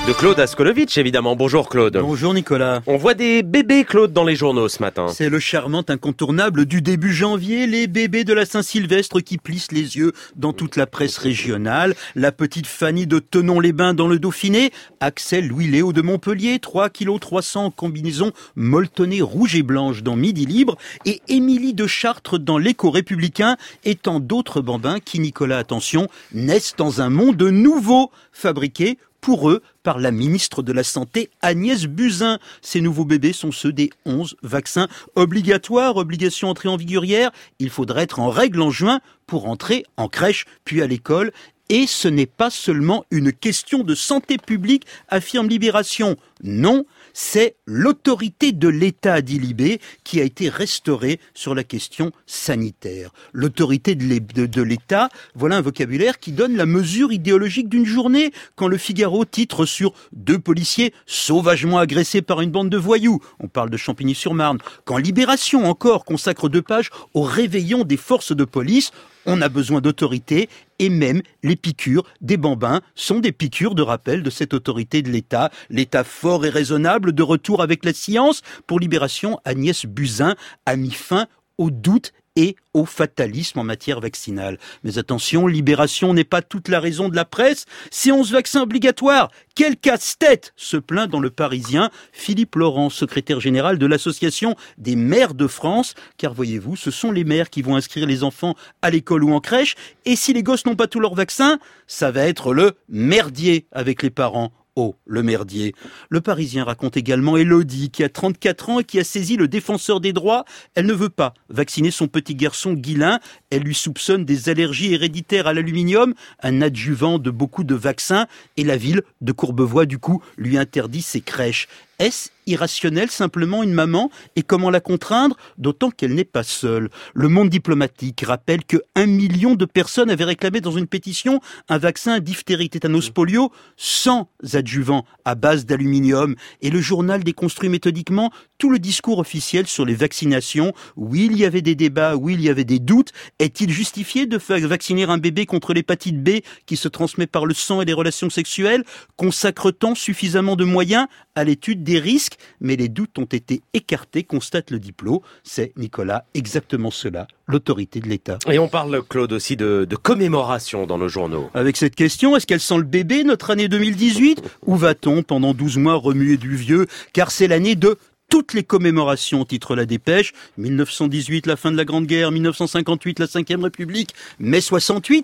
de Claude Askolovitch, évidemment. Bonjour Claude. Bonjour Nicolas. On voit des bébés Claude dans les journaux ce matin. C'est le charmant incontournable du début janvier, les bébés de la Saint-Sylvestre qui plissent les yeux dans toute la presse régionale. La petite Fanny de Thonon-les-Bains dans le Dauphiné, Axel Louis-Léo de Montpellier, 3,3 kg en combinaison molletonnée rouge et blanche dans Midi Libre, et Émilie de Chartres dans l'Écho républicain, et tant d'autres bambins qui, Nicolas, attention, naissent dans un monde nouveau, fabriqué pour eux par la ministre de la Santé Agnès Buzyn. Ces nouveaux bébés sont ceux des 11 vaccins obligatoires, obligation entrée en vigueur hier. Il faudrait être en règle en juin pour entrer en crèche puis à l'école. Et ce n'est pas seulement une question de santé publique, affirme Libération. Non, c'est l'autorité de l'État, dit Libé, qui a été restaurée sur la question sanitaire. L'autorité de l'État, voilà un vocabulaire qui donne la mesure idéologique d'une journée. Quand le Figaro titre sur 2 policiers sauvagement agressés par une bande de voyous, on parle de Champigny-sur-Marne. Quand Libération encore consacre 2 pages au réveillon des forces de police, on a besoin d'autorité, et même les piqûres des bambins sont des piqûres de rappel de cette autorité de l'État. L'État fort et raisonnable, de retour avec la science. Pour Libération, Agnès Buzyn a mis fin au doute et au fatalisme en matière vaccinale. Mais attention, Libération n'est pas toute la raison de la presse. Ces 11 vaccins obligatoires, quel casse-tête, se plaint dans Le Parisien Philippe Laurent, secrétaire général de l'Association des maires de France. Car voyez-vous, ce sont les maires qui vont inscrire les enfants à l'école ou en crèche. Et si les gosses n'ont pas tous leurs vaccins, ça va être le merdier avec les parents. Oh, le merdier. Le Parisien raconte également Élodie, qui a 34 ans et qui a saisi le défenseur des droits. Elle ne veut pas vacciner son petit garçon Guilain. Elle lui soupçonne des allergies héréditaires à l'aluminium, un adjuvant de beaucoup de vaccins. Et la ville de Courbevoie, du coup, lui interdit ses crèches. Est-ce irrationnel, simplement une maman? Et comment la contraindre? D'autant qu'elle n'est pas seule. Le Monde diplomatique rappelle que 1 million de personnes avaient réclamé dans une pétition un vaccin diphtérie, tétanos, polio sans adjuvant à base d'aluminium. Et le journal déconstruit méthodiquement tout le discours officiel sur les vaccinations. Oui, il y avait des débats, oui, il y avait des doutes. Est-il justifié de faire vacciner un bébé contre l'hépatite B qui se transmet par le sang et les relations sexuelles? Consacre-t-on suffisamment de moyens à l'étude des risques? Mais les doutes ont été écartés, constate le Diplo. C'est, Nicolas, exactement cela, l'autorité de l'État. Et on parle, Claude, aussi de commémoration dans nos journaux. Avec cette question, est-ce qu'elle sent le bébé, notre année 2018? Ou va-t-on, pendant 12 mois, remuer du vieux? Car c'est l'année de toutes les commémorations, titre la Dépêche. 1918, la fin de la Grande Guerre. 1958, la 5e République. Mai 68.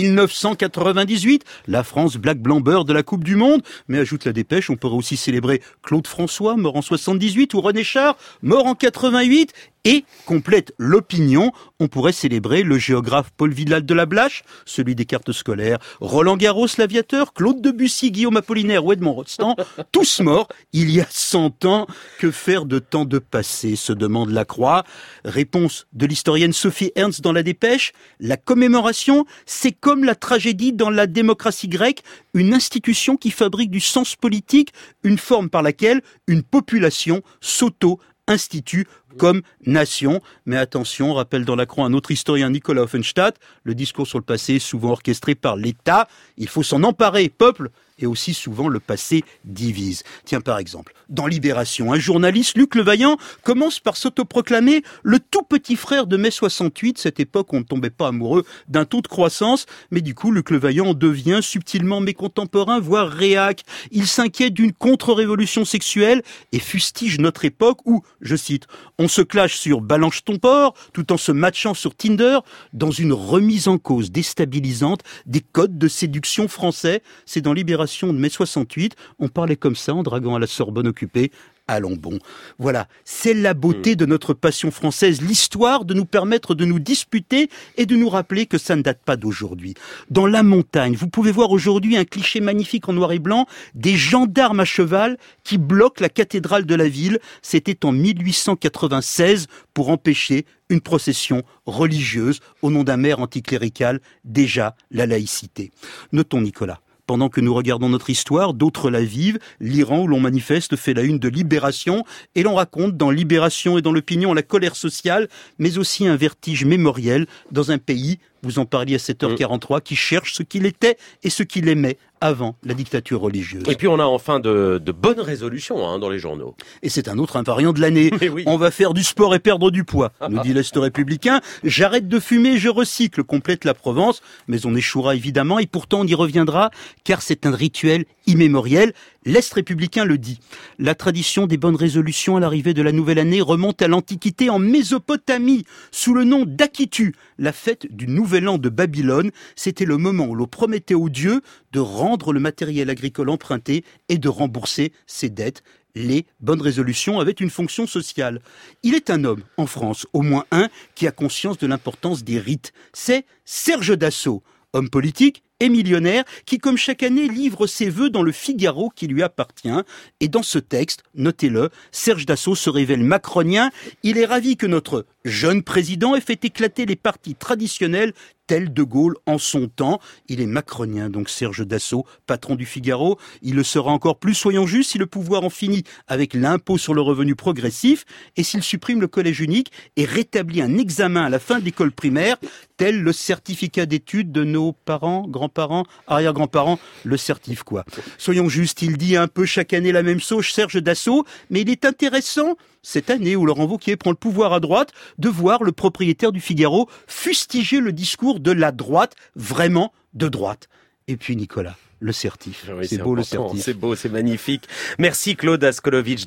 1998, la France black blanc beurre de la Coupe du Monde. Mais ajoute la Dépêche, on pourrait aussi célébrer Claude François, mort en 78, ou René Char, mort en 88. Et, complète l'opinion, on pourrait célébrer le géographe Paul Vidal de la Blache, celui des cartes scolaires, Roland Garros l'aviateur, Claude Debussy, Guillaume Apollinaire ou Edmond Rostand, tous morts il y a 100 ans. Que faire de tant de passé, se demande Lacroix. Réponse de l'historienne Sophie Ernst dans la Dépêche: la commémoration, c'est comme la tragédie dans la démocratie grecque, une institution qui fabrique du sens politique, une forme par laquelle une population s'auto-institue comme nation. Mais attention, rappelle dans la Croix un autre historien, Nicolas Offenstadt, le discours sur le passé est souvent orchestré par l'État. Il faut s'en emparer, peuple, et aussi souvent le passé divise. Tiens, par exemple, dans Libération, un journaliste, Luc Levaillant, commence par s'autoproclamer le tout petit frère de mai 68, cette époque où on ne tombait pas amoureux d'un taux de croissance, mais du coup, Luc Levaillant devient subtilement mes contemporains, voire réac. Il s'inquiète d'une contre-révolution sexuelle et fustige notre époque où, je cite, on se clash sur Balanche ton porc, tout en se matchant sur Tinder, dans une remise en cause déstabilisante des codes de séduction français. C'est dans Libération de mai 68, on parlait comme ça en draguant à la Sorbonne occupée. Allons bon. Voilà, c'est la beauté de notre passion française, l'histoire de nous permettre de nous disputer et de nous rappeler que ça ne date pas d'aujourd'hui. Dans La Montagne, vous pouvez voir aujourd'hui un cliché magnifique en noir et blanc, des gendarmes à cheval qui bloquent la cathédrale de la ville. C'était en 1896 pour empêcher une procession religieuse au nom d'un maire anticlérical, déjà la laïcité. Notons, Nicolas, pendant que nous regardons notre histoire, d'autres la vivent. L'Iran, où l'on manifeste, fait la une de Libération, et l'on raconte dans Libération et dans l'opinion la colère sociale, mais aussi un vertige mémoriel dans un pays vous en parliez à 7h43, qui cherche ce qu'il était et ce qu'il aimait avant la dictature religieuse. Et puis on a enfin de bonnes résolutions dans les journaux. Et c'est un autre invariant de l'année. Oui. On va faire du sport et perdre du poids, nous dit l'Est républicain. J'arrête de fumer, je recycle, complète la Provence. Mais on échouera évidemment et pourtant on y reviendra car c'est un rituel immémoriel. L'Est républicain le dit. La tradition des bonnes résolutions à l'arrivée de la nouvelle année remonte à l'Antiquité en Mésopotamie, sous le nom d'Akitu. La fête du Nouvel An de Babylone, c'était le moment où l'on promettait aux dieux de rendre le matériel agricole emprunté et de rembourser ses dettes. Les bonnes résolutions avaient une fonction sociale. Il est un homme, en France, au moins un, qui a conscience de l'importance des rites. C'est Serge Dassault, homme politique et millionnaire, qui, comme chaque année, livre ses vœux dans le Figaro qui lui appartient. Et dans ce texte, notez-le, Serge Dassault se révèle macronien. Il est ravi que notre jeune président ait fait éclater les partis traditionnels tel De Gaulle en son temps. Il est macronien, donc Serge Dassault, patron du Figaro. Il le sera encore plus, soyons justes, si le pouvoir en finit avec l'impôt sur le revenu progressif et s'il supprime le collège unique et rétablit un examen à la fin de l'école primaire, tel le certificat d'études de nos parents, grands-parents, arrière-grands-parents, le certif quoi. Soyons justes, il dit un peu chaque année la même sauce, Serge Dassault, mais il est intéressant, cette année où Laurent Wauquiez prend le pouvoir à droite, de voir le propriétaire du Figaro fustiger le discours de la droite, vraiment de droite. Et puis Nicolas, le certif. Oui, c'est beau important, le certif. C'est beau, c'est magnifique. Merci Claude Askolovitch.